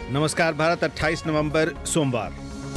नमस्कार भारत, 28 नवंबर सोमवार।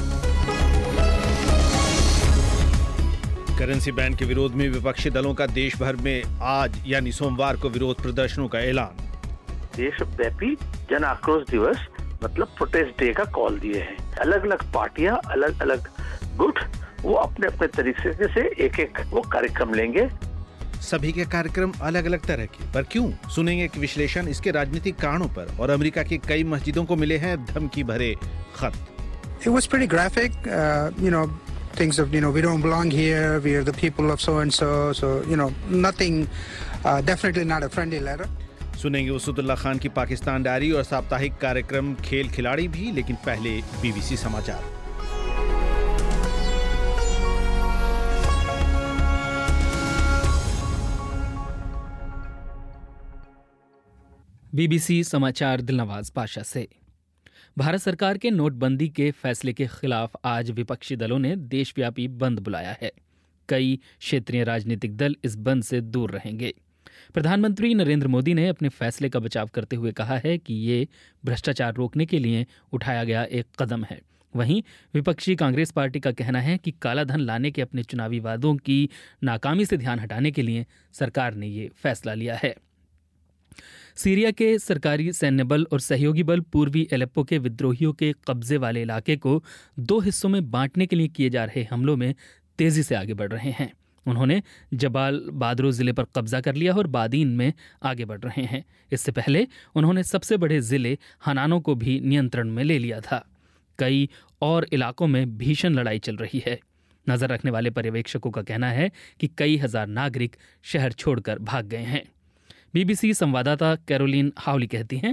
Currency ban के विरोध में विपक्षी दलों का देश भर में आज यानी सोमवार को विरोध प्रदर्शनों का ऐलान। देशव्यापी जन आक्रोश दिवस मतलब प्रोटेस्ट डे का कॉल दिए हैं। अलग अलग पार्टियां, अलग अलग गुट वो अपने अपने तरीके से एक एक वो कार्यक्रम लेंगे। सभी के कार्यक्रम अलग अलग तरह के, पर क्यों? सुनेंगे एक विश्लेषण इसके राजनीतिक कारणों पर। और अमेरिका की कई मस्जिदों को मिले हैं धमकी भरे खत। It was pretty graphic, things of, we don't belong here, we are the people of so and so, nothing, definitely not a friendly letter. सुनेंगे उसदुल्ला खान की पाकिस्तान डायरी और साप्ताहिक कार्यक्रम खेल खिलाड़ी भी, लेकिन पहले बीबीसी समाचार। बीबीसी समाचार दिलनवाज पाशा से। भारत सरकार के नोटबंदी के फैसले के खिलाफ आज विपक्षी दलों ने देशव्यापी बंद बुलाया है। कई क्षेत्रीय राजनीतिक दल इस बंद से दूर रहेंगे। प्रधानमंत्री नरेंद्र मोदी ने अपने फैसले का बचाव करते हुए कहा है कि ये भ्रष्टाचार रोकने के लिए उठाया गया एक कदम है। वहीं विपक्षी कांग्रेस पार्टी का कहना है कि काला धन लाने के अपने चुनावी वादों की नाकामी से ध्यान हटाने के लिए सरकार ने ये फैसला लिया है। सीरिया के सरकारी सैन्य बल और सहयोगी बल पूर्वी एलेप्पो के विद्रोहियों के कब्जे वाले इलाके को 2 हिस्सों में बांटने के लिए किए जा रहे हमलों में तेजी से आगे बढ़ रहे हैं। उन्होंने जबाल बादरो जिले पर कब्जा कर लिया और बादीन में आगे बढ़ रहे हैं। इससे पहले उन्होंने सबसे बड़े जिले हनानो को भी नियंत्रण में ले लिया था। कई और इलाकों में भीषण लड़ाई चल रही है। नजर रखने वाले पर्यवेक्षकों का कहना है कि कई हजार नागरिक शहर छोड़कर भाग गए हैं। बीबीसी संवाददाता कैरोलिन हाउली कहती हैं,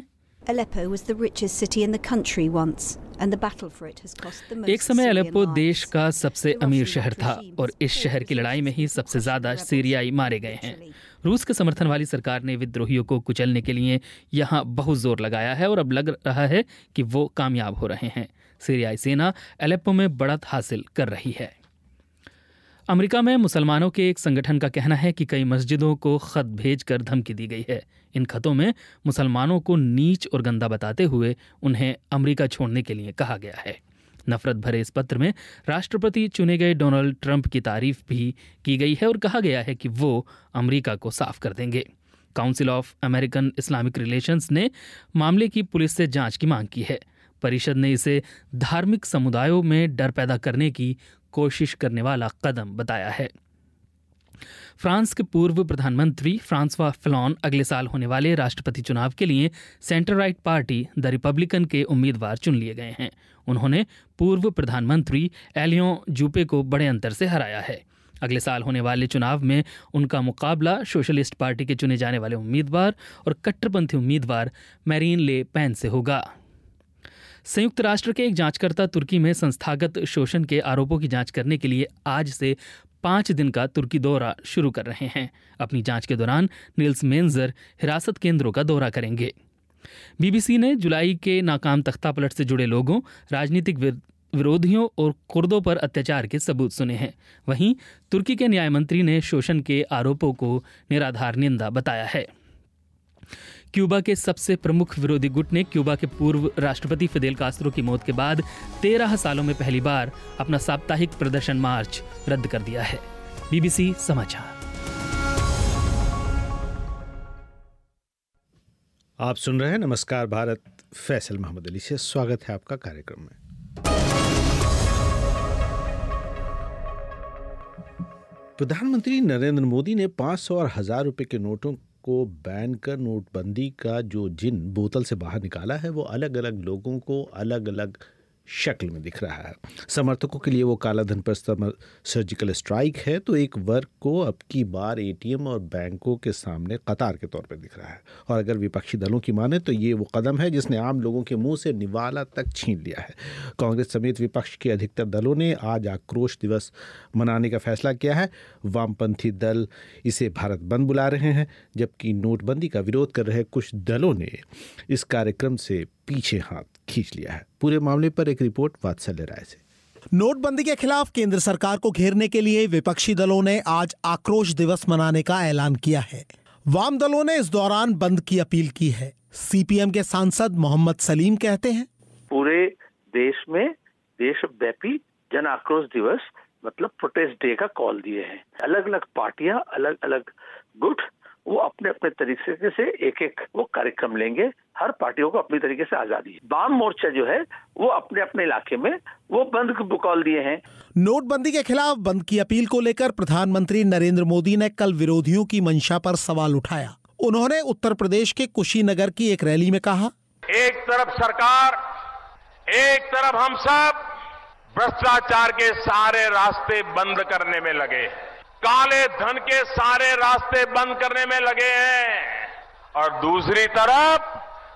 एक समय अलेप्पो देश का सबसे अमीर शहर था और इस शहर की लड़ाई में ही सबसे ज्यादा सीरियाई मारे गए हैं। रूस के समर्थन वाली सरकार ने विद्रोहियों को कुचलने के लिए यहाँ बहुत जोर लगाया है और अब लग रहा है कि वो कामयाब हो रहे हैं। सीरियाई सेना अलेप्पो में बढ़त हासिल कर रही है। अमेरिका में मुसलमानों के एक संगठन का कहना है कि कई मस्जिदों को खत भेजकर धमकी दी गई है। इन खतों में मुसलमानों को नीच और गंदा बताते हुए उन्हें अमेरिका छोड़ने के लिए कहा गया है। नफरत भरे इस पत्र में राष्ट्रपति चुने गए डोनाल्ड ट्रंप की तारीफ भी की गई है और कहा गया है कि वो अमेरिका को साफ कर देंगे। Council of American Islamic relations ने मामले की पुलिस से जांच की मांग की है। परिषद ने इसे धार्मिक समुदायों में डर पैदा करने की कोशिश करने वाला कदम बताया है। फ्रांस के पूर्व प्रधानमंत्री फ्रांसवा फिलॉन अगले साल होने वाले राष्ट्रपति चुनाव के लिए centre right party the Republican के उम्मीदवार चुन लिए गए हैं। उन्होंने पूर्व प्रधानमंत्री एलियों जूपे को बड़े अंतर से हराया है। अगले साल होने वाले चुनाव में उनका मुकाबला सोशलिस्ट पार्टी के चुने जाने वाले उम्मीदवार और कट्टरपंथी उम्मीदवार मैरीन ले पेन से होगा। संयुक्त राष्ट्र के एक जांचकर्ता तुर्की में संस्थागत शोषण के आरोपों की जांच करने के लिए आज से 5 दिन का तुर्की दौरा शुरू कर रहे हैं। अपनी जांच के दौरान नील्स मेंजर हिरासत केंद्रों का दौरा करेंगे। बीबीसी ने जुलाई के नाकाम तख्तापलट से जुड़े लोगों, राजनीतिक विरोधियों और कुर्दों पर अत्याचार के सबूत सुने हैं। वहीं तुर्की के न्याय मंत्री ने शोषण के आरोपों को निराधार निंदा बताया है। क्यूबा के सबसे प्रमुख विरोधी गुट ने क्यूबा के पूर्व राष्ट्रपति फिदेल कास्त्रो की मौत के बाद 13 सालों में पहली बार अपना साप्ताहिक प्रदर्शन मार्च रद्द कर दिया है। बीबीसी समाचार। आप सुन रहे हैं नमस्कार भारत। फैसल मोहम्मद अली से स्वागत है आपका कार्यक्रम में। प्रधानमंत्री नरेंद्र मोदी ने 500 और 1000 रुपए के नोटों को बैन कर नोटबंदी का जो जिन बोतल से बाहर निकाला है वो अलग अलग लोगों को अलग अलग शक्ल में दिख रहा है। समर्थकों के लिए वो काला धन पर सर्जिकल स्ट्राइक है, तो एक वर्ग को अब की बार एटीएम और बैंकों के सामने कतार के तौर पर दिख रहा है। और अगर विपक्षी दलों की माने तो ये वो कदम है जिसने आम लोगों के मुंह से निवाला तक छीन लिया है। कांग्रेस समेत विपक्ष के अधिकतर दलों ने आज आक्रोश दिवस मनाने का फैसला किया है। वामपंथी दल इसे भारत बंद बुला रहे हैं, जबकि नोटबंदी का विरोध कर रहे कुछ दलों ने इस कार्यक्रम से पीछे हाथ खींच लिया है। पूरे मामले पर एक रिपोर्ट वात्सल्य राय से। नोटबंदी के खिलाफ केंद्र सरकार को घेरने के लिए विपक्षी दलों ने आज आक्रोश दिवस मनाने का ऐलान किया है। वाम दलों ने इस दौरान बंद की अपील की है। सीपीएम के सांसद मोहम्मद सलीम कहते हैं, पूरे देश में देशव्यापी जन आक्रोश दिवस मतलब प्रोटेस्ट डे का कॉल दिए हैं। अलग अलग पार्टियां, अलग अलग गुट वो अपने अपने तरीके से एक एक वो कार्यक्रम लेंगे। हर पार्टियों को अपनी तरीके से आजादी है। वाम मोर्चा जो है वो अपने अपने इलाके में वो बंद को कॉल दिए हैं। नोटबंदी के खिलाफ बंद की अपील को लेकर प्रधानमंत्री नरेंद्र मोदी ने कल विरोधियों की मंशा पर सवाल उठाया। उन्होंने उत्तर प्रदेश के कुशीनगर की एक रैली में कहा, एक तरफ सरकार, एक तरफ हम सब भ्रष्टाचार के सारे रास्ते बंद करने में लगे हैं, काले धन के सारे रास्ते बंद करने में लगे हैं और दूसरी तरफ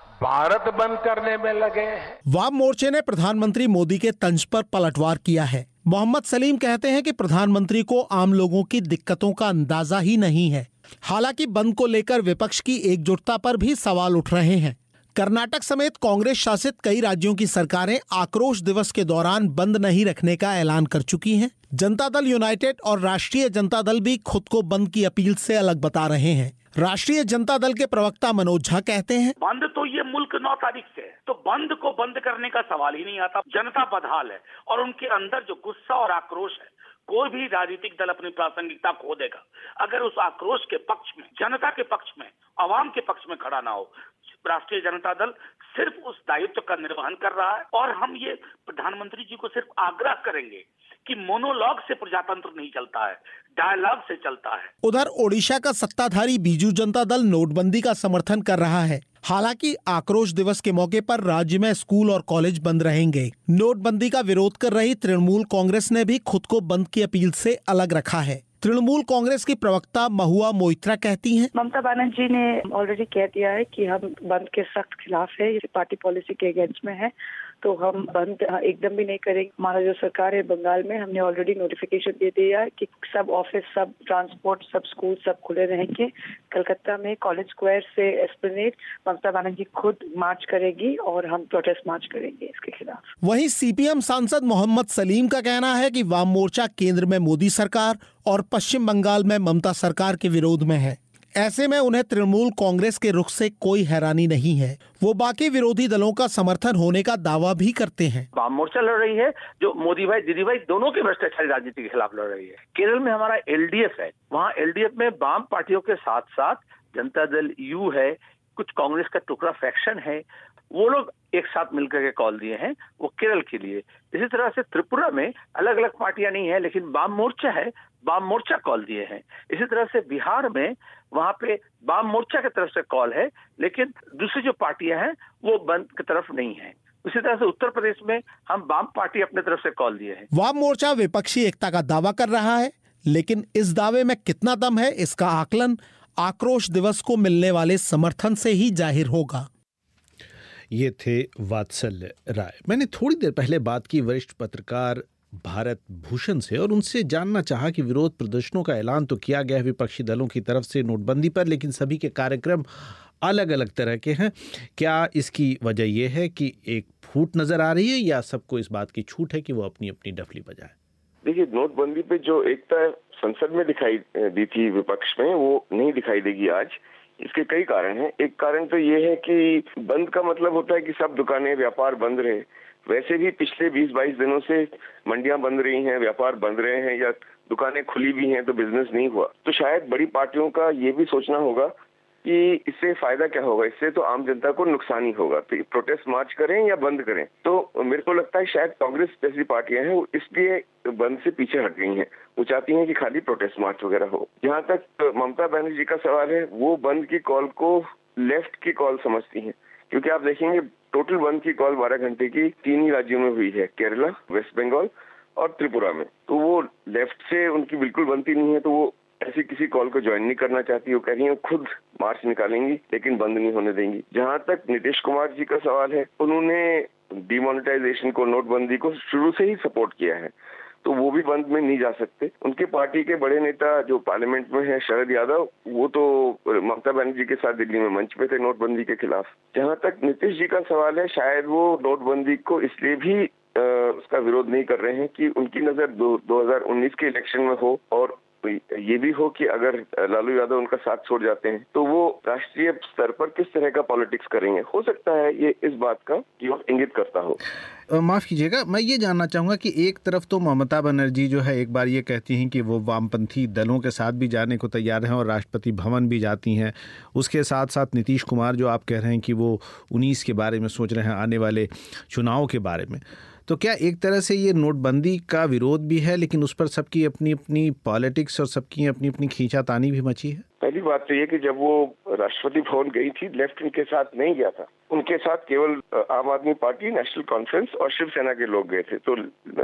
भारत बंद करने में लगे हैं। वाम मोर्चे ने प्रधानमंत्री मोदी के तंज पर पलटवार किया है। मोहम्मद सलीम कहते हैं कि प्रधानमंत्री को आम लोगों की दिक्कतों का अंदाजा ही नहीं है। हालांकि बंद को लेकर विपक्ष की एकजुटता पर भी सवाल उठ रहे हैं। कर्नाटक समेत कांग्रेस शासित कई राज्यों की सरकारें आक्रोश दिवस के दौरान बंद नहीं रखने का ऐलान कर चुकी हैं। जनता दल यूनाइटेड और राष्ट्रीय जनता दल भी खुद को बंद की अपील से अलग बता रहे हैं। राष्ट्रीय जनता दल के प्रवक्ता मनोज झा कहते हैं, बंद तो ये मुल्क 9 तारीख से है, तो बंद को बंद करने का सवाल ही नहीं आता। जनता बदहाल है और उनके अंदर जो गुस्सा और आक्रोश है, कोई भी राजनीतिक दल अपनी प्रासंगिकता खो देगा अगर उस आक्रोश के पक्ष में, जनता के पक्ष में, आवाम के पक्ष में खड़ा ना हो। राष्ट्रीय जनता दल सिर्फ उस दायित्व का निर्वहन कर रहा है और हम ये प्रधानमंत्री जी को सिर्फ आग्रह करेंगे कि मोनोलॉग से प्रजातंत्र नहीं चलता है, डायलॉग से चलता है। उधर ओडिशा का सत्ताधारी बीजू जनता दल नोटबंदी का समर्थन कर रहा है। हालांकि आक्रोश दिवस के मौके पर राज्य में स्कूल और कॉलेज बंद रहेंगे। नोटबंदी का विरोध कर रही तृणमूल कांग्रेस ने भी खुद को बंद की अपील से अलग रखा है। तृणमूल कांग्रेस की प्रवक्ता महुआ मोइत्रा कहती हैं, ममता बनर्जी ने ऑलरेडी कह दिया है कि हम बंद के सख्त खिलाफ है, ये पार्टी पॉलिसी के अगेंस्ट में है, तो हम बंद एकदम भी नहीं करेंगे। हमारा जो सरकार है बंगाल में, हमने ऑलरेडी नोटिफिकेशन दे दिया है कि सब ऑफिस, सब ट्रांसपोर्ट, सब स्कूल सब खुले रहेंगे। कलकत्ता में कॉलेज स्क्वायर से एस्प्लेनेड ममता बनर्जी खुद मार्च करेगी और हम प्रोटेस्ट मार्च करेंगे इसके खिलाफ। वहीं सीपीएम सांसद मोहम्मद सलीम का कहना है कि वाम मोर्चा केंद्र में मोदी सरकार और पश्चिम बंगाल में ममता सरकार के विरोध में है। ऐसे में उन्हें तृणमूल कांग्रेस के रुख से कोई हैरानी नहीं है। वो बाकी विरोधी दलों का समर्थन होने का दावा भी करते हैं। वाम मोर्चा लड़ रही है जो मोदी भाई दीदी भाई दोनों के भ्रष्टाचारी राजनीति के खिलाफ लड़ रही है। केरल में हमारा एलडीएफ है, वहाँ एलडीएफ में वाम पार्टियों के साथ साथ जनता दल यू है, कुछ कांग्रेस का टुकड़ा फैक्शन है, वो लोग एक साथ मिलकर के कॉल दिए हैं वो केरल के लिए। इसी तरह से त्रिपुरा में अलग अलग पार्टियां नहीं है लेकिन वाम मोर्चा है, वाम मोर्चा कॉल दिए हैं। इसी तरह से बिहार में वहां पे वाम मोर्चा की तरफ से कॉल है लेकिन दूसरी जो पार्टियां हैं वो बंद की तरफ नहीं है। इसी तरह से उत्तर प्रदेश में हम वाम पार्टी अपने तरफ से कॉल दिए हैं। वाम मोर्चा विपक्षी एकता का दावा कर रहा है लेकिन इस दावे में कितना दम है इसका आकलन आक्रोश दिवस को मिलने वाले समर्थन से ही जाहिर होगा। ये थे वात्सल्य राय। मैंने थोड़ी देर पहले बात की वरिष्ठ पत्रकार भारत भूषण से और उनसे जानना चाहा कि विरोध प्रदर्शनों का ऐलान तो किया गया है विपक्षी दलों की तरफ से नोटबंदी पर, लेकिन सभी के कार्यक्रम अलग अलग तरह के हैं। क्या इसकी वजह यह है कि एक फूट नजर आ रही है या सबको इस बात की छूट है कि वो अपनी अपनी डफली बजाए? देखिए, नोटबंदी पे जो एकता संसद में दिखाई दी थी विपक्ष में, वो नहीं दिखाई देगी आज। इसके कई कारण हैं। एक कारण तो ये है कि बंद का मतलब होता है कि सब दुकानें, व्यापार बंद रहे। वैसे भी पिछले 20-22 दिनों से मंडियां बंद रही हैं, व्यापार बंद रहे हैं या दुकानें खुली भी हैं तो बिजनेस नहीं हुआ। तो शायद बड़ी पार्टियों का ये भी सोचना होगा कि इससे फायदा क्या होगा, इससे तो आम जनता को नुकसान ही होगा, तो प्रोटेस्ट मार्च करें या बंद करें। तो मेरे को लगता है शायद कांग्रेस जैसी पार्टियां हैं वो इसलिए बंद से पीछे हट गई हैं। वो चाहती हैं कि खाली प्रोटेस्ट मार्च वगैरह हो। जहां तक ममता बनर्जी का सवाल है, वो बंद की कॉल को लेफ्ट की कॉल समझती हैं, क्योंकि आप देखेंगे टोटल बंद की कॉल 12 घंटे की 3 ही राज्यों में हुई है, केरला, वेस्ट बंगाल और त्रिपुरा में। तो वो लेफ्ट से उनकी बिल्कुल बनती नहीं है, तो वो ऐसी किसी कॉल को ज्वाइन नहीं करना चाहती। वो कह रही है खुद मार्च निकालेंगी लेकिन बंद नहीं होने देंगी। जहां तक नीतीश कुमार जी का सवाल है, उन्होंने डिमोनेटाइजेशन को, नोटबंदी को शुरू से ही सपोर्ट किया है, तो वो भी बंद में नहीं जा सकते। उनके पार्टी के बड़े नेता जो पार्लियामेंट में है, शरद यादव, वो तो ममता बनर्जी के साथ दिल्ली में मंच पे थे नोटबंदी के खिलाफ। जहां तक नीतीश जी का सवाल है, शायद वो नोटबंदी को इसलिए भी उसका विरोध नहीं कर रहे हैं कि उनकी नजर 2019 के इलेक्शन में हो और ये भी हो कि अगर लालू यादव उनका साथ छोड़ जाते हैं तो वो राष्ट्रीय स्तर पर किस तरह का पॉलिटिक्स करेंगे। हो सकता है ये इस बात का कि वो इंगित करता हो। माफ़ कीजिएगा, मैं ये जानना चाहूँगा कि एक तरफ तो ममता बनर्जी जो है एक बार ये कहती हैं कि वो वामपंथी दलों के साथ भी जाने को तैयार हैं और राष्ट्रपति भवन भी जाती हैं। उसके साथ साथ नीतीश कुमार जो आप कह रहे हैं कि वो 19 के बारे में सोच रहे हैं, आने वाले चुनाव के बारे में। तो क्या एक तरह से ये नोटबंदी का विरोध भी है, लेकिन उस पर सबकी अपनी अपनी पॉलिटिक्स और सबकी अपनी अपनी खींचातानी भी मची है? पहली बात तो ये कि जब वो राष्ट्रपति भवन गई थी, लेफ्ट विंग के साथ नहीं गया था, उनके साथ केवल आम आदमी पार्टी, नेशनल कॉन्फ्रेंस और शिवसेना के लोग गए थे। तो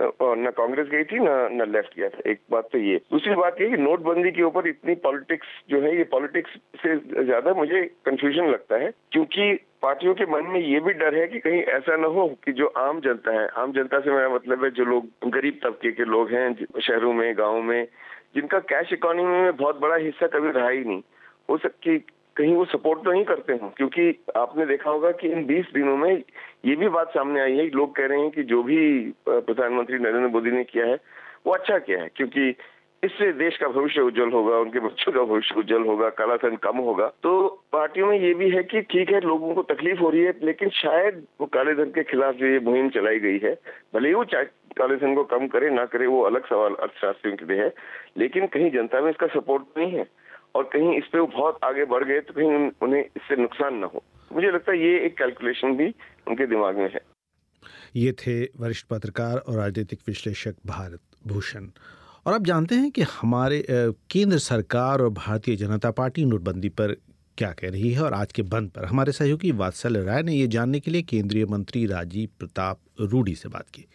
न कांग्रेस गई थी न लेफ्ट गया था। एक बात तो ये। दूसरी बात ये कि नोटबंदी के ऊपर इतनी पॉलिटिक्स जो है, ये पॉलिटिक्स से ज्यादा मुझे कंफ्यूजन लगता है, क्योंकि पार्टियों के मन में ये भी डर है कि कहीं ऐसा न हो कि जो आम जनता है, आम जनता से मेरा मतलब है जो लोग गरीब तबके के लोग हैं शहरों में, गाँव में, जिनका कैश इकोनॉमी में बहुत बड़ा हिस्सा कभी रहा ही नहीं, हो सकती कहीं वो सपोर्ट तो नहीं करते हो। क्योंकि आपने देखा होगा कि इन 20 दिनों में ये भी बात सामने आई है, लोग कह रहे हैं कि जो भी प्रधानमंत्री नरेंद्र मोदी ने किया है वो अच्छा किया है, क्योंकि इससे देश का भविष्य उज्जवल होगा, उनके बच्चों का भविष्य उज्जवल होगा, कालाधन कम होगा। तो पार्टियों में ये भी है कि ठीक है, लोगों को तकलीफ हो रही है, लेकिन शायद वो काले धन के खिलाफ जो ये मुहिम चलाई गई है, भले ही वो काले धन को कम करे ना करे वो अलग सवाल अर्थशास्त्रियों के लिए है, लेकिन कहीं जनता में इसका सपोर्ट नहीं है और कहीं इस पे वो बहुत आगे बढ़ गए तो कहीं उन्हें इससे नुकसान न हो। मुझे लगता है ये एक कैलकुलेशन भी उनके दिमाग में है। ये थे वरिष्ठ पत्रकार और राजनीतिक विश्लेषक भारत भूषण। और आप जानते हैं कि हमारे केंद्र सरकार और भारतीय जनता पार्टी नोटबंदी पर क्या कह रही है और आज के बंद पर। हमारे सहयोगी वात्सल्य राय ने ये जानने के लिए केंद्रीय मंत्री राजीव प्रताप रूडी से बात की।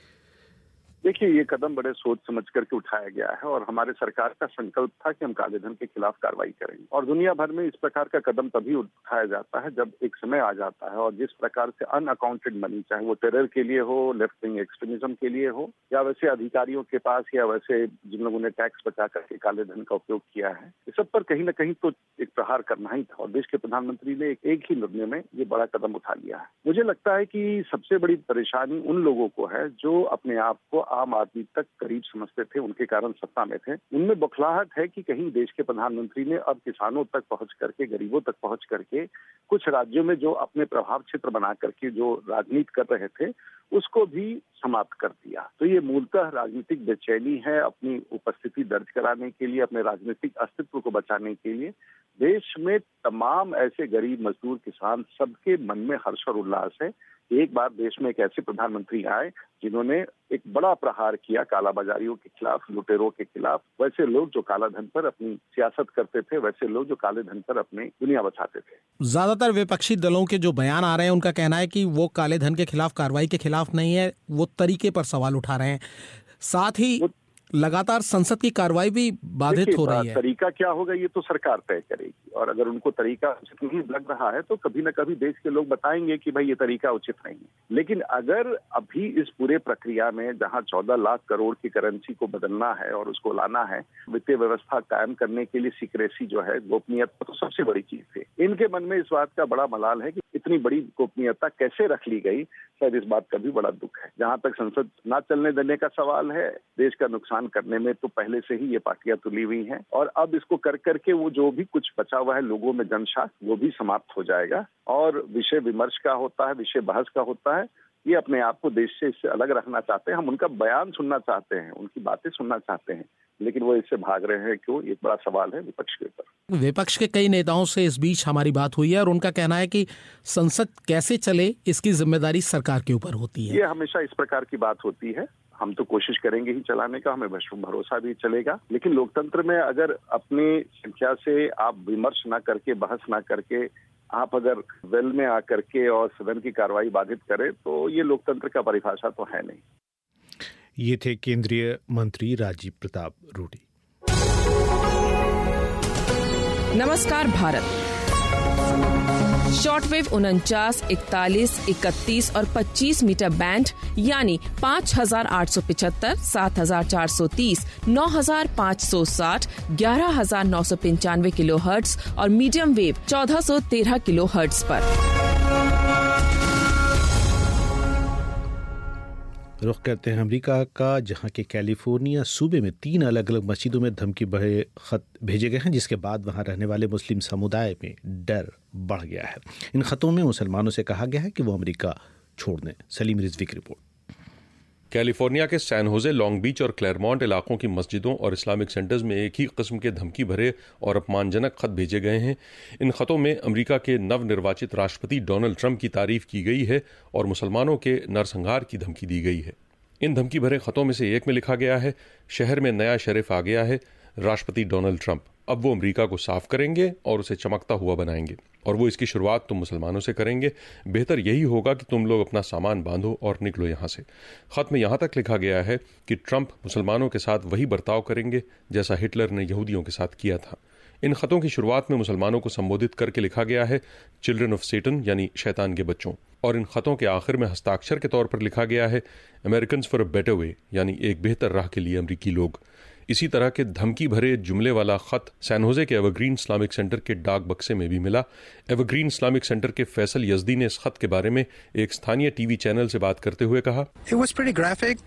देखिए, ये कदम बड़े सोच समझ करके उठाया गया है और हमारे सरकार का संकल्प था कि हम काले धन के खिलाफ कार्रवाई करेंगे। और दुनिया भर में इस प्रकार का कदम तभी उठाया जाता है जब एक समय आ जाता है और जिस प्रकार से अनअकाउंटेड मनी, चाहे वो टेरर के लिए हो, लेफ्ट विंग एक्सट्रीमिज्म के लिए हो, या वैसे अधिकारियों के पास, या वैसे जिन लोगों ने टैक्स बचा करके काले धन का उपयोग किया है, इस सब पर कहीं न कहीं तो एक प्रहार करना ही था। और देश के प्रधानमंत्री ने एक ही निर्णय में ये बड़ा कदम उठा लिया है। मुझे लगता है कि सबसे बड़ी परेशानी उन लोगों को है जो अपने आप को आम आदमी तक करीब समझते थे, उनके कारण सत्ता में थे। उनमें बौखलाहट है कि कहीं देश के प्रधानमंत्री ने अब किसानों तक पहुंच करके, गरीबों तक पहुंच करके, कुछ राज्यों में जो अपने प्रभाव क्षेत्र बना करके जो राजनीति कर रहे थे उसको भी समाप्त कर दिया। तो ये मूलतः राजनीतिक बेचैनी है, अपनी उपस्थिति दर्ज कराने के लिए, अपने राजनीतिक अस्तित्व को बचाने के लिए। देश में तमाम ऐसे गरीब, मजदूर, किसान, सबके मन में हर्ष और उल्लास है। एक बार देश में एक ऐसे प्रधानमंत्री आए जिन्होंने एक बड़ा प्रहार किया कालाबाजारियों के खिलाफ, लुटेरों के खिलाफ, वैसे लोग जो काला धन पर अपनी सियासत करते थे, वैसे लोग जो काले धन पर अपनी दुनिया बचाते थे। ज्यादातर विपक्षी दलों के जो बयान आ रहे हैं, उनका कहना है कि वो काले धन के खिलाफ कार्रवाई के खिलाफ नहीं है, वो तरीके पर सवाल उठा रहे हैं। साथ ही लगातार संसद की कार्रवाई भी बाधित हो रही है। तरीका क्या होगा ये तो सरकार तय करेगी, और अगर उनको तरीका उचित नहीं लग रहा है तो कभी न कभी देश के लोग बताएंगे कि भाई ये तरीका उचित नहीं है। लेकिन अगर अभी इस पूरे प्रक्रिया में जहां 14 लाख करोड़ की करेंसी को बदलना है और उसको लाना है, वित्तीय व्यवस्था कायम करने के लिए सीक्रेसी जो है, गोपनीयता तो सबसे बड़ी चीज है। इनके मन में इस बात का बड़ा मलाल है कि इतनी बड़ी गोपनीयता कैसे रख ली गई, शायद इस बात का भी बड़ा दुख है। जहां तक संसद ना चलने देने का सवाल है, देश का नुकसान करने में तो पहले से ही ये पार्टियां तुली हुई हैं, और अब इसको कर करके वो जो भी कुछ बचा हुआ है लोगों में जनशास, वो भी समाप्त हो जाएगा। और विषय विमर्श का होता है, विषय बहस का होता है, ये अपने आप को देश से इससे अलग रखना चाहते हैं। हम उनका बयान सुनना चाहते हैं, उनकी बातें सुनना चाहते हैं, लेकिन वो इससे भाग रहे हैं क्यों, एक बड़ा सवाल है विपक्ष के ऊपर। विपक्ष के कई नेताओं से इस बीच हमारी बात हुई है और उनका कहना है कि संसद कैसे चले इसकी जिम्मेदारी सरकार के ऊपर होती है। ये हमेशा इस प्रकार की बात होती है। हम तो कोशिश करेंगे ही चलाने का, हमें भरोसा भी चलेगा, लेकिन लोकतंत्र में अगर अपनी संख्या से आप विमर्श ना करके, बहस ना करके, आप अगर वेल में आकर के और सदन की कार्रवाई बाधित करें तो ये लोकतंत्र का परिभाषा तो है नहीं। ये थे केंद्रीय मंत्री राजीव प्रताप रूडी। नमस्कार भारत। शॉर्टवेव 49, 41, 31 और 25 मीटर बैंड यानी 5875, 7430, 9560, 11995 किलोहर्ट्ज और मीडियम वेव 1413 किलोहर्ट्ज पर। रुख करते हैं अमेरिका का, जहां के कैलिफोर्निया सूबे में 3 अलग अलग मस्जिदों में धमकी भरे खत भेजे गए हैं, जिसके बाद वहां रहने वाले मुस्लिम समुदाय में डर बढ़ गया है। इन खतों में मुसलमानों से कहा गया है कि वो अमेरिका छोड़ दें। सलीम रिजवी की रिपोर्ट। कैलिफोर्निया के सैन होजे, लॉन्ग बीच और क्लेरमॉन्ट इलाकों की मस्जिदों और इस्लामिक सेंटर्स में एक ही किस्म के धमकी भरे और अपमानजनक खत भेजे गए हैं। इन खतों में अमेरिका के नवनिर्वाचित राष्ट्रपति डोनाल्ड ट्रंप की तारीफ की गई है और मुसलमानों के नरसंहार की धमकी दी गई है। इन धमकी भरे खतों में से एक में लिखा गया है, शहर में नया शरीफ आ गया है, राष्ट्रपति डोनाल्ड ट्रंप अब वो अमेरिका को साफ करेंगे और उसे चमकता हुआ बनाएंगे, और वो इसकी शुरुआत तुम मुसलमानों से करेंगे। बेहतर यही होगा कि तुम लोग अपना सामान बांधो और निकलो यहाँ से। खत में यहाँ तक लिखा गया है कि ट्रंप मुसलमानों के साथ वही बर्ताव करेंगे जैसा हिटलर ने यहूदियों के साथ किया था। इन खतों की शुरुआत में मुसलमानों को संबोधित करके लिखा गया है, चिल्ड्रन ऑफ सेटन, यानी शैतान के बच्चों। और इन खतों के आखिर में हस्ताक्षर के तौर पर लिखा गया है, Americans for a better way, यानी एक बेहतर राह के लिए अमरीकी लोग। इसी तरह के धमकी भरे जुमले वाला खत सैन होजे के एवरग्रीन इस्लामिक सेंटर के डाक बक्से में भी मिला। एवरग्रीन इस्लामिक सेंटर के फैसल यजदी ने इस खत के बारे में एक स्थानीय टीवी चैनल से बात करते हुए कहा, It was pretty graphic,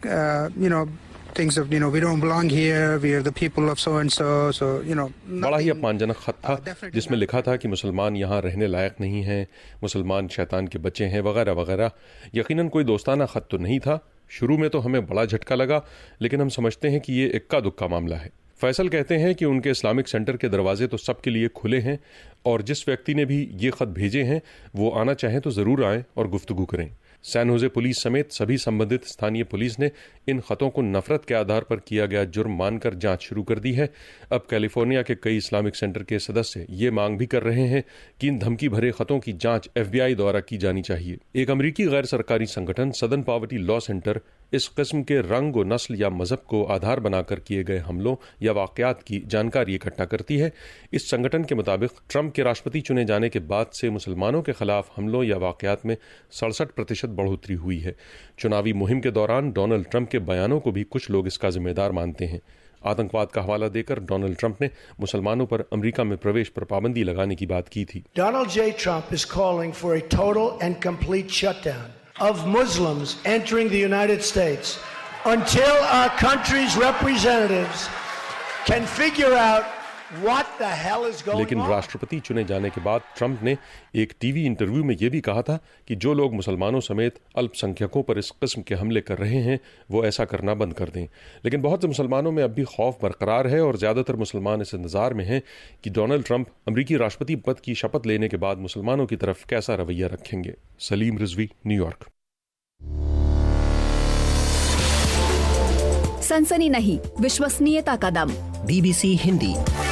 things of, we don't belong here, we are the people of so and so, बड़ा ही अपमानजनक खत था, जिसमें लिखा था कि मुसलमान यहाँ रहने लायक नहीं हैं, मुसलमान शैतान के बच्चे हैं, वगैरह वगैरह। यकीनन कोई दोस्ताना खत तो नहीं था। शुरू में तो हमें बड़ा झटका लगा, लेकिन हम समझते हैं कि ये इक्का दुक्का मामला है। फैसल कहते हैं कि उनके इस्लामिक सेंटर के दरवाजे तो सबके लिए खुले हैं, और जिस व्यक्ति ने भी ये खत भेजे हैं वो आना चाहें तो ज़रूर आएं और गुफ्तगू करें। सैन होजे पुलिस समेत सभी संबंधित स्थानीय पुलिस ने इन खतों को नफरत के आधार पर किया गया जुर्म मानकर जांच शुरू कर दी है। अब कैलिफोर्निया के कई इस्लामिक सेंटर के सदस्य ये मांग भी कर रहे हैं कि इन धमकी भरे खतों की जांच FBI द्वारा की जानी चाहिए। एक अमेरिकी गैर सरकारी संगठन सदर्न पॉवर्टी लॉ सेंटर इस किस्म के रंग और नस्ल या मजहब को आधार बनाकर किए गए हमलों या वाकयात की जानकारी इकट्ठा करती है। इस संगठन के मुताबिक ट्रंप के राष्ट्रपति चुने जाने के बाद से मुसलमानों के खिलाफ हमलों या वाकयात में 67% बढ़ोतरी हुई है। चुनावी मुहिम के दौरान डोनाल्ड ट्रंप के बयानों को भी कुछ लोग इसका जिम्मेदार मानते हैं। आतंकवाद का हवाला देकर डोनाल्ड ट्रंप ने मुसलमानों पर अमेरिका में प्रवेश पर पाबंदी लगाने की बात की थी। Donald J. Trump is calling for a total and complete shutdown of Muslims entering the United States until our country's representatives can figure out what the hell is going on. लेकिन राष्ट्रपति चुने जाने के बाद ट्रंप ने एक TV interview में यह भी कहा था कि जो लोग मुसलमानों समेत अल्पसंख्यकों पर इस किस्म के हमले कर रहे हैं वो ऐसा करना बंद कर दें। लेकिन बहुत से मुसलमानों में अब भी खौफ बरकरार है और ज्यादातर मुसलमान इस इंतजार में हैं कि डोनाल्ड ट्रंप अमेरिकी राष्ट्रपति पद की शपथ लेने के बाद मुसलमानों की तरफ कैसा रवैया रखेंगे। सलीम रिजवी, न्यूयॉर्क। सनसनी नहीं, विश्वसनीयता का दम। BBC हिंदी।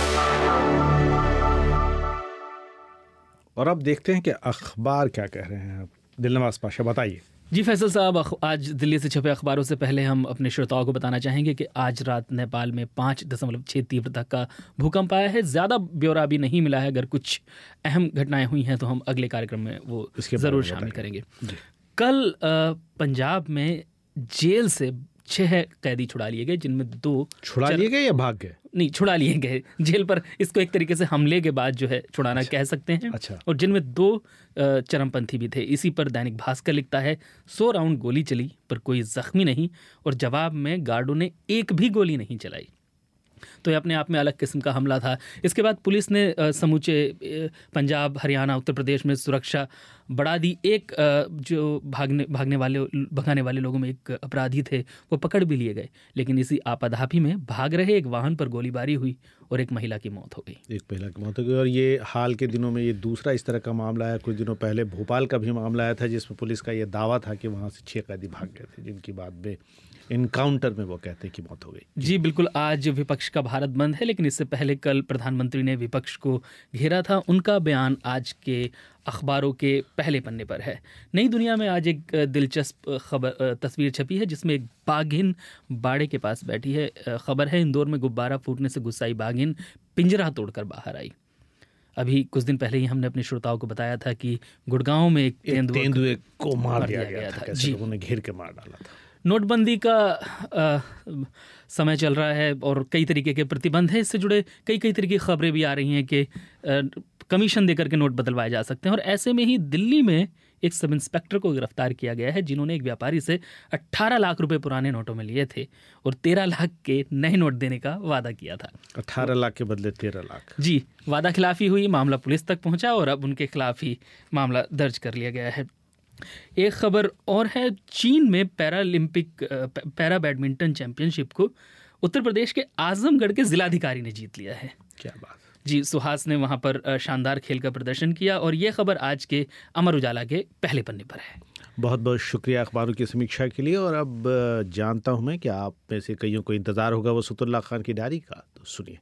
और अब देखते हैं कि अखबार क्या कह रहे हैं। दिलनवाज पाशा, बताइए। जी फैसल साहब, आज दिल्ली से छपे अखबारों से पहले हम अपने श्रोताओं को बताना चाहेंगे कि आज रात नेपाल में 5.6 तीव्रता का भूकंप आया है। ज़्यादा ब्यौरा भी नहीं मिला है। अगर कुछ अहम घटनाएं हुई हैं तो हम अगले कार्यक्रम में वो ज़रूर शामिल करेंगे। कल पंजाब में जेल से 6 कैदी छुड़ा लिए गए, जिनमें 2 छुड़ा लिए गए या भाग गए? नहीं, छुड़ा लिए गए जेल पर। इसको एक तरीके से हमले के बाद जो है छुड़ाना कह सकते हैं। अच्छा। और जिनमें 2 चरमपंथी भी थे। इसी पर दैनिक भास्कर लिखता है, 100 राउंड गोली चली पर कोई जख्मी नहीं, और जवाब में गार्डों ने एक भी गोली नहीं चलाई। तो ये अपने आप में अलग किस्म का हमला था। इसके बाद पुलिस ने समूचे पंजाब, हरियाणा, उत्तर प्रदेश में सुरक्षा बढ़ा दी। एक जो भगाने वाले लोगों में एक अपराधी थे, वो पकड़ भी लिए गए। लेकिन इसी आपाधापी में भाग रहे एक वाहन पर गोलीबारी हुई और एक महिला की मौत हो गई। और ये हाल के दिनों में ये दूसरा इस तरह का मामला है। कुछ दिनों पहले भोपाल का भी मामला आया था, जिसमें पुलिस का ये दावा था कि वहाँ से 6 कैदी भाग गए थे, जिनकी बाद में इनकाउंटर में वो कहते हैं कि मौत हो गई। जी बिल्कुल। आज विपक्ष का भारत बंद है, लेकिन इससे पहले कल प्रधानमंत्री ने विपक्ष को घेरा था। उनका बयान आज के अखबारों के पहले पन्ने पर है। नई दुनिया में आज एक दिलचस्प तस्वीर छपी है, जिसमें एक बाघिन बाड़े के पास बैठी है। खबर है, इंदौर में गुब्बारा फूटने से गुस्साई बाघिन पिंजरा तोड़कर बाहर आई। अभी कुछ दिन पहले ही हमने अपने श्रोताओं को बताया था कि गुड़गांव में एक तेंदुए को मार दिया गया था। कैसे लोगों ने घेर के मार डाला था। नोटबंदी का समय चल रहा है और कई तरीके के प्रतिबंध हैं। इससे जुड़े कई तरीके की खबरें भी आ रही हैं कि कमीशन देकर के नोट बदलवाए जा सकते हैं। और ऐसे में ही दिल्ली में एक सब इंस्पेक्टर को गिरफ्तार किया गया है जिन्होंने एक व्यापारी से 18 लाख रुपए पुराने नोटों में लिए थे और 13 लाख के नए नोट देने का वादा किया था। 18 लाख के बदले 13 लाख। जी, वादा खिलाफी हुई, मामला पुलिस तक पहुंचा और अब उनके खिलाफ ही मामला दर्ज कर लिया गया है। एक खबर और है, चीन में पैरा बैडमिंटन चैंपियनशिप को उत्तर प्रदेश के आजमगढ़ के जिलाधिकारी ने जीत लिया है। क्या बात जी, सुहास ने वहां पर शानदार खेल का प्रदर्शन किया और ये खबर आज के अमर उजाला के पहले पन्ने पर है। बहुत बहुत शुक्रिया अखबारों की समीक्षा के लिए। और अब जानता हूं मैं कि आप में से कईयों को इंतज़ार होगा वसूतुल्लाह खान की डायरी का, तो सुनिए।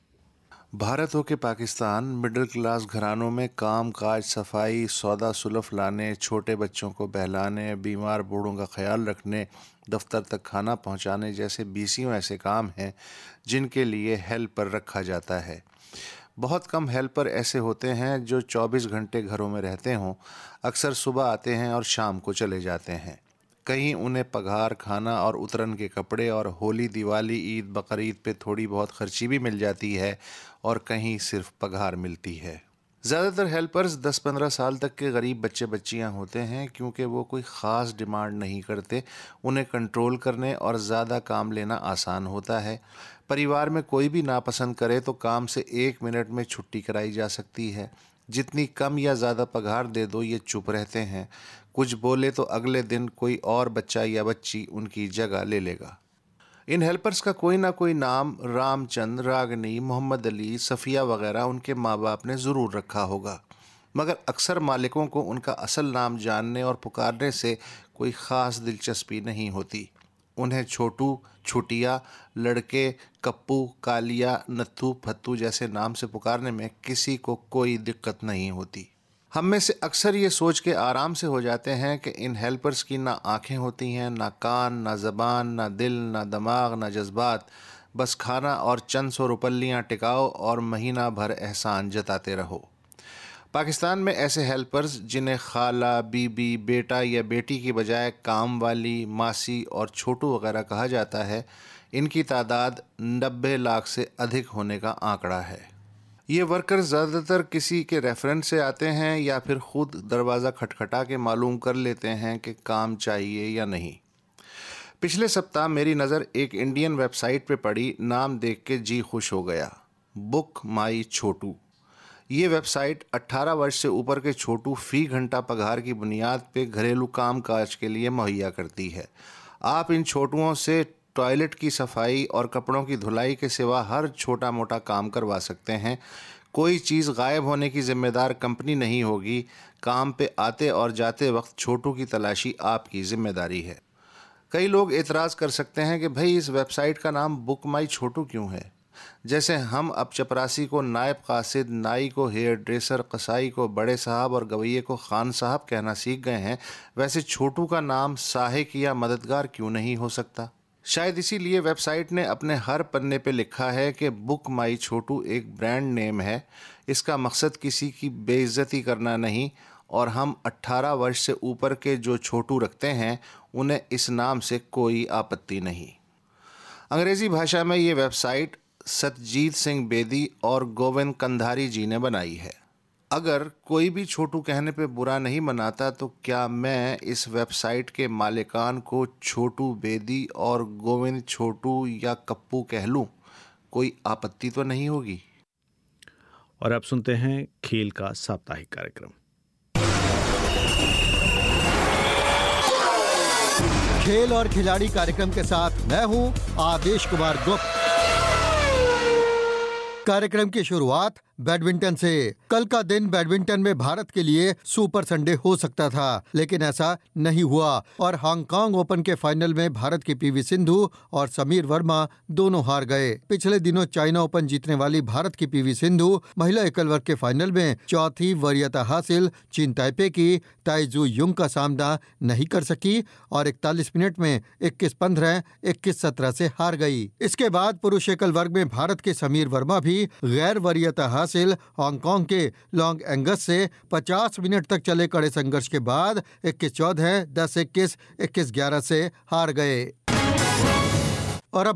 भारत हो के पाकिस्तान, मिडिल क्लास घरानों में काम काज, सफाई, सौदा सुलफ लाने, छोटे बच्चों को बहलाने, बीमार बूढ़ों का ख्याल रखने, दफ्तर तक खाना पहुंचाने जैसे बीसियों ऐसे काम हैं जिनके लिए हेल्पर रखा जाता है। बहुत कम हेल्पर ऐसे होते हैं जो 24 घंटे घरों में रहते हों। अक्सर सुबह आते हैं और शाम को चले जाते हैं। कहीं उन्हें पगार, खाना और उतरन के कपड़े और होली, दिवाली, ईद, बकरीद पे थोड़ी बहुत खर्ची भी मिल जाती है और कहीं सिर्फ पगार मिलती है। ज़्यादातर हेल्पर्स 10-15 साल तक के गरीब बच्चे बच्चियां होते हैं क्योंकि वो कोई ख़ास डिमांड नहीं करते। उन्हें कंट्रोल करने और ज़्यादा काम लेना आसान होता है। परिवार में कोई भी नापसंद करे तो काम से 1 मिनट में छुट्टी कराई जा सकती है। जितनी कम या ज़्यादा पगार दे दो ये चुप रहते हैं। कुछ बोले तो अगले दिन कोई और बच्चा या बच्ची उनकी जगह ले लेगा। इन हेल्पर्स का कोई ना कोई नाम रामचंद, रागनी, मोहम्मद अली, सफ़िया वगैरह उनके माँ बाप ने ज़रूर रखा होगा, मगर अक्सर मालिकों को उनका असल नाम जानने और पुकारने से कोई ख़ास दिलचस्पी नहीं होती। उन्हें छोटू, छुटिया, लड़के, कप्पू, कालिया, नत्थू, फत्तू जैसे नाम से पुकारने में किसी को कोई दिक्कत नहीं होती। हम में से अक्सर ये सोच के आराम से हो जाते हैं कि इन हेल्पर्स की ना आँखें होती हैं, ना कान, ना ज़बान, ना दिल, ना दिमाग, ना जज्बात। बस खाना और चंद सौ रुपल्लियाँ टिकाओ और महीना भर एहसान जताते रहो। पाकिस्तान में ऐसे हेल्पर्स जिन्हें खाला, बीबी, बेटा या बेटी की बजाय काम वाली, मासी और छोटू वगैरह कहा जाता है, इनकी तादाद 90 लाख से अधिक होने का आंकड़ा है। ये वर्कर्स ज़्यादातर किसी के रेफरेंस से आते हैं या फिर खुद दरवाज़ा खटखटा के मालूम कर लेते हैं कि काम चाहिए या नहीं। पिछले सप्ताह मेरी नज़र एक इंडियन वेबसाइट पे पड़ी, नाम देख के जी खुश हो गया, बुक माई छोटू। ये वेबसाइट 18 वर्ष से ऊपर के छोटू फ़ी घंटा पगार की बुनियाद पे घरेलू काम काज के लिए मुहैया करती है। आप इन छोटुओं से टॉयलेट की सफाई और कपड़ों की धुलाई के सिवा हर छोटा मोटा काम करवा सकते हैं। कोई चीज़ गायब होने की जिम्मेदार कंपनी नहीं होगी। काम पे आते और जाते वक्त छोटू की तलाशी आपकी जिम्मेदारी है। कई लोग एतराज़ कर सकते हैं कि भाई इस वेबसाइट का नाम बुक माई छोटू क्यों है। जैसे हम अब चपरासी को नायब कासिद, नाई को हेयर ड्रेसर, कसाई को बड़े साहब और गवैये को खान साहब कहना सीख गए हैं, वैसे छोटू का नाम सहायक या मददगार क्यों नहीं हो सकता। शायद इसीलिए वेबसाइट ने अपने हर पन्ने पे लिखा है कि बुक माई छोटू एक ब्रांड नेम है। इसका मकसद किसी की बेइज्जती करना नहीं और हम 18 वर्ष से ऊपर के जो छोटू रखते हैं उन्हें इस नाम से कोई आपत्ति नहीं। अंग्रेज़ी भाषा में ये वेबसाइट सतजीत सिंह बेदी और गोविंद कंधारी जी ने बनाई है। अगर कोई भी छोटू कहने पे बुरा नहीं मनाता तो क्या मैं इस वेबसाइट के मालिकान को छोटू बेदी और गोविंद छोटू या कप्पू कह लूँ? कोई आपत्ति तो नहीं होगी। और अब सुनते हैं खेल का साप्ताहिक कार्यक्रम। खेल और खिलाड़ी कार्यक्रम के साथ मैं हूं आदेश कुमार गुप्त। कार्यक्रम की शुरुआत बैडमिंटन से। कल का दिन बैडमिंटन में भारत के लिए सुपर संडे हो सकता था, लेकिन ऐसा नहीं हुआ और हांगकांग ओपन के फाइनल में भारत की पीवी सिंधु और समीर वर्मा दोनों हार गए। पिछले दिनों चाइना ओपन जीतने वाली भारत की पीवी सिंधु महिला एकल वर्ग के फाइनल में चौथी वरीयता हासिल चीन ताइपे की ताइजू युंग का सामना नहीं कर सकी और 41 मिनट में 21-15, 21-17 से हार गई। इसके बाद पुरुष एकल वर्ग में भारत के समीर वर्मा भी गैर वरीयता हासिल हांगकांग के लॉन्ग एंगस से 50 मिनट तक चले कड़े संघर्ष के बाद 21-14, 10-21, 21-11 से हार गए। और अब बात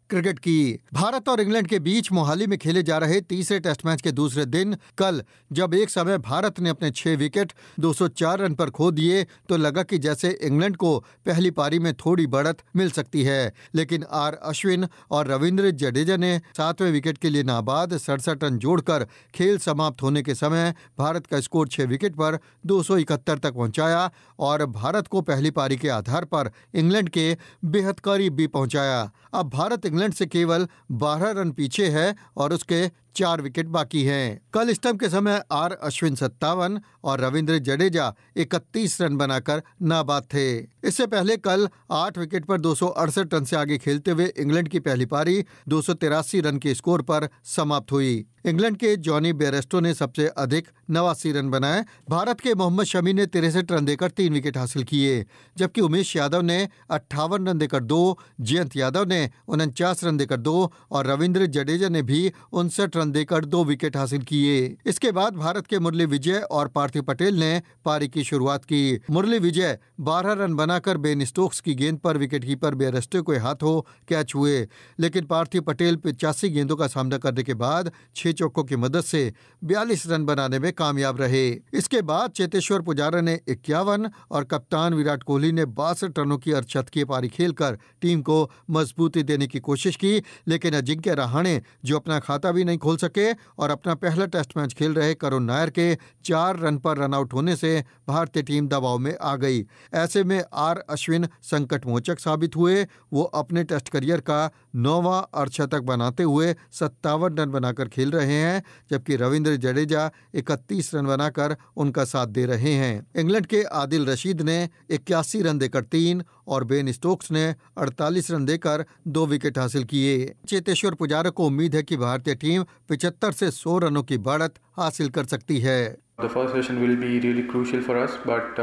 क्रिकेट की। भारत और इंग्लैंड के बीच मोहाली में खेले जा रहे तीसरे टेस्ट मैच के दूसरे दिन कल जब एक समय भारत ने अपने 6 विकेट 204 रन पर खो दिए तो लगा कि जैसे इंग्लैंड को पहली पारी में थोड़ी बढ़त मिल सकती है, लेकिन आर अश्विन और रविंद्र जडेजा ने 7वें विकेट के लिए नाबाद 67 रन जोड़कर खेल समाप्त होने के समय भारत का स्कोर 6 विकेट पर 271 तक पहुंचाया और भारत को पहली पारी के आधार पर इंग्लैंड के बेहद करीब भी पहुंचाया। अब भारत इंग्लैंड से केवल 12 रन पीछे है और उसके 4 विकेट बाकी हैं। कल स्टंप के समय आर अश्विन 57 और रविंद्र जडेजा 31 रन बनाकर नाबाद थे। इससे पहले कल 8 विकेट पर 268 रन से आगे खेलते हुए इंग्लैंड की पहली पारी 283 रन के स्कोर पर समाप्त हुई। इंग्लैंड के जॉनी बेयरस्टो ने सबसे अधिक 89 रन बनाए। भारत के मोहम्मद शमी ने 63 रन देकर 3 विकेट हासिल किए, जबकि उमेश यादव ने 58 रन देकर 2, जयंत यादव ने 49 रन देकर 2 और रविंद्र जडेजा ने भी 59 रन देकर 2 विकेट हासिल किए। इसके बाद भारत के मुरली विजय और पार्थिव पटेल ने पारी की शुरुआत की। मुरली विजय 12 रन बनाकर बेन स्टोक्स की गेंद पर विकेटकीपर बेयरस्टो के हाथों कैच हुए, लेकिन पार्थिव पटेल 85 गेंदों का सामना करने के बाद 6 चौकों की मदद से 42 रन बनाने में कामयाब रहे। इसके बाद चेतेश्वर पुजारा ने 51 और कप्तान विराट कोहली ने 62 रनों की अर्धशतकीय पारी खेलकर टीम को मजबूती देने की कोशिश की, लेकिन अजिंक्य रहाणे जो अपना खाता भी नहीं खोल सके और अपना पहला टेस्ट मैच खेल रहे करुण नायर के 4 रन पर रन आउट होने से भारतीय टीम दबाव में आ गई। ऐसे में आर अश्विन संकट मोचक साबित हुए। वो अपने टेस्ट करियर का 9वां अर्धशतक बनाते हुए 57 रन बनाकर खेल रहे हैं, जबकि रविंद्र जडेजा 31 रन बनाकर उनका साथ दे रहे हैं। इंग्लैंड के आदिल रशीद ने 81 रन देकर 3 और बेन स्टोक्स ने 48 रन देकर 2 विकेट हासिल किए। चेतेश्वर पुजारा को उम्मीद है कि भारतीय टीम 75 से 100 रनों की बढ़त हासिल कर सकती है। The first session will be really crucial for us, but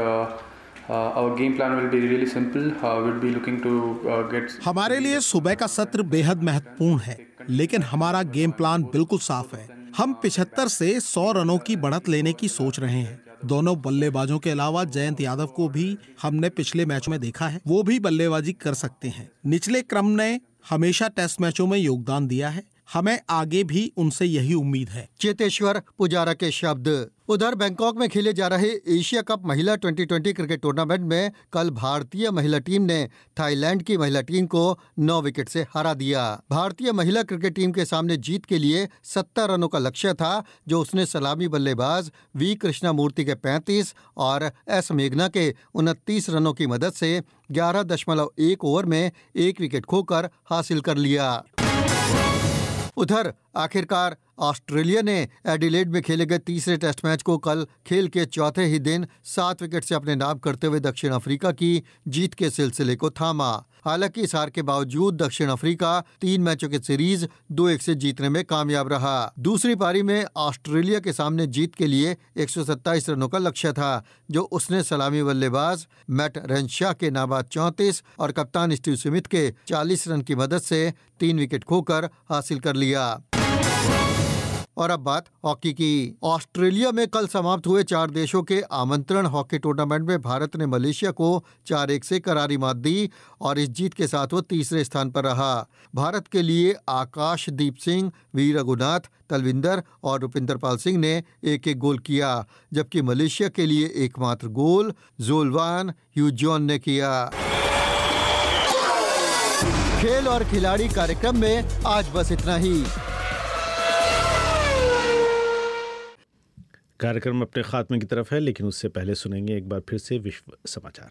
our game plan will be really simple. We'll be looking to get. हमारे लिए सुबह का सत्र बेहद महत्वपूर्ण है, लेकिन हमारा गेम प्लान बिल्कुल साफ है। हम 75 से 100 रनों की बढ़त लेने की सोच रहे हैं। दोनों बल्लेबाजों के अलावा जयंत यादव को भी हमने पिछले मैच में देखा है, वो भी बल्लेबाजी कर सकते हैं। निचले क्रम ने हमेशा टेस्ट मैचों में योगदान दिया है, हमें आगे भी उनसे यही उम्मीद है। चेतेश्वर पुजारा के शब्द। उधर बैंकॉक में खेले जा रहे एशिया कप महिला 2020 क्रिकेट टूर्नामेंट में कल भारतीय महिला टीम ने थाईलैंड की महिला टीम को 9 विकेट से हरा दिया। भारतीय महिला क्रिकेट टीम के सामने जीत के लिए 70 रनों का लक्ष्य था, जो उसने सलामी बल्लेबाज वी कृष्णामूर्ति के 35 और एस मेघना के 29 रनों की मदद से 11.1 ओवर में 1 विकेट खोकर हासिल कर लिया। उधर आखिरकार ऑस्ट्रेलिया ने एडिलेड में खेले गए तीसरे टेस्ट मैच को कल खेल के चौथे ही दिन 7 विकेट से अपने नाम करते हुए दक्षिण अफ्रीका की जीत के सिलसिले को थामा। हालांकि इस हार के बावजूद दक्षिण अफ्रीका 3 मैचों की सीरीज 2-1 से जीतने में कामयाब रहा। दूसरी पारी में ऑस्ट्रेलिया के सामने जीत के लिए 127 रनों का लक्ष्य था, जो उसने सलामी बल्लेबाज मैट रेनशॉ के नाबाद 34 और कप्तान स्टीव स्मिथ के 40 रन की मदद से 3 विकेट खोकर हासिल कर लिया। और अब बात हॉकी की। ऑस्ट्रेलिया में कल समाप्त हुए 4 देशों के आमंत्रण हॉकी टूर्नामेंट में भारत ने मलेशिया को 4-1 से करारी मात दी और इस जीत के साथ वो तीसरे स्थान पर रहा। भारत के लिए आकाशदीप सिंह, वीर रघुनाथ, तलविंदर और रुपिंदर पाल सिंह ने 1-1 गोल किया, जबकि मलेशिया के लिए एकमात्र गोल जोलवान ह्यूजॉन ने किया। खेल और खिलाड़ी कार्यक्रम में आज बस इतना ही। कार्यक्रम अपने खात्मे की तरफ है, लेकिन उससे पहले सुनेंगे एक बार फिर से विश्व समाचार।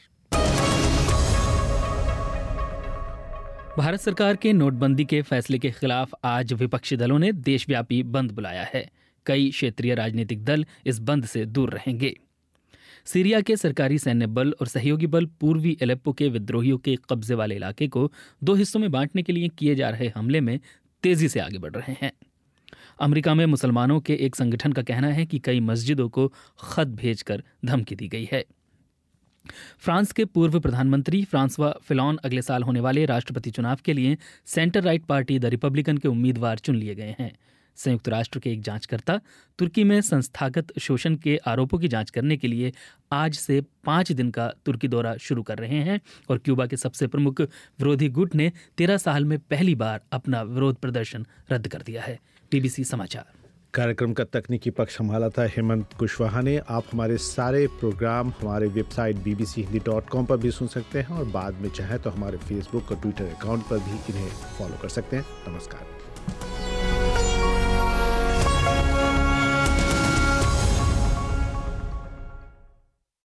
भारत सरकार के नोटबंदी के फैसले के खिलाफ आज विपक्षी दलों ने देशव्यापी बंद बुलाया है। कई क्षेत्रीय राजनीतिक दल इस बंद से दूर रहेंगे। सीरिया के सरकारी सैन्य बल और सहयोगी बल पूर्वी एलेप्पो के विद्रोहियों के कब्जे वाले इलाके को 2 हिस्सों में बांटने के लिए किए जा रहे हमले में तेजी से आगे बढ़ रहे हैं। अमेरिका में मुसलमानों के एक संगठन का कहना है कि कई मस्जिदों को खत भेजकर धमकी दी गई है। फ्रांस के पूर्व प्रधानमंत्री फ्रांसवा फिलॉन अगले साल होने वाले राष्ट्रपति चुनाव के लिए centre right party the Republican के उम्मीदवार चुन लिए गए हैं। संयुक्त राष्ट्र के एक जांचकर्ता तुर्की में संस्थागत शोषण के आरोपों की जांच करने के लिए आज से 5 दिन का तुर्की दौरा शुरू कर रहे हैं और क्यूबा के सबसे प्रमुख विरोधी गुट ने 13 साल में पहली बार अपना विरोध प्रदर्शन रद्द कर दिया है। BBC समाचार। कार्यक्रम का तकनीकी पक्ष संभाला था हेमंत कुशवाहा ने। आप हमारे सारे प्रोग्राम हमारे वेबसाइट bbchindi.com पर भी सुन सकते हैं और बाद में चाहे तो हमारे फेसबुक और ट्विटर अकाउंट पर भी इन्हें फॉलो कर सकते हैं। नमस्कार।